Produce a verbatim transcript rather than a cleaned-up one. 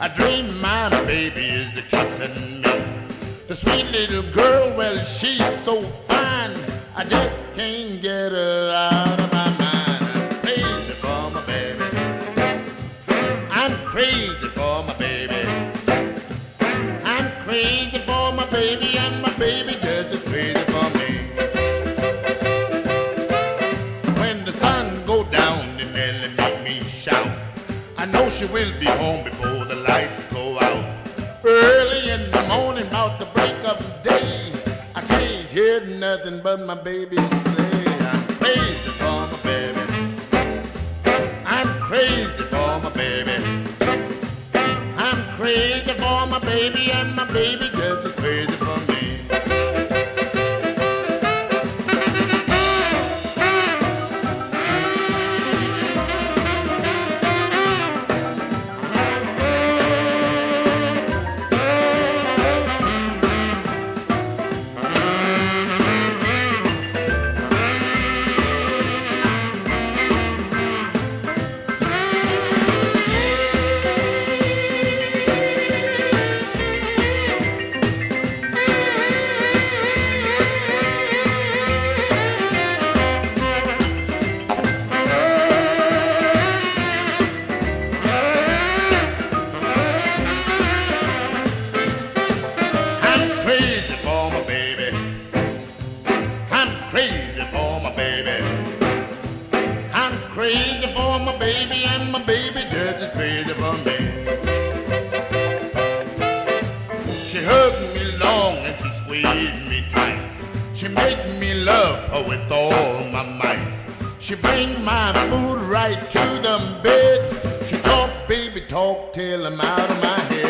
I dream my baby is kissing me. The sweet little girl, well, she's so fine, I just can't get her out of my mind. I'm crazy for my baby. I'm crazy for my baby. I'm crazy for my baby, and my baby just as crazy for me. When the sun go down, then Nellie make me shout. I know she will be home before the lights go out. Early in the morning, about the break of day, I can't hear nothing but my baby say, I'm crazy for my baby. I'm crazy for my baby. I'm crazy for my baby, and my baby just as crazy for me. Crazy for my baby. I'm crazy for my baby, and my baby just as crazy for me. She hugged me long and she squeezed me tight. She made me love her with all my might. She bring my food right to the bed. She talk, baby, talk till I'm out of my head.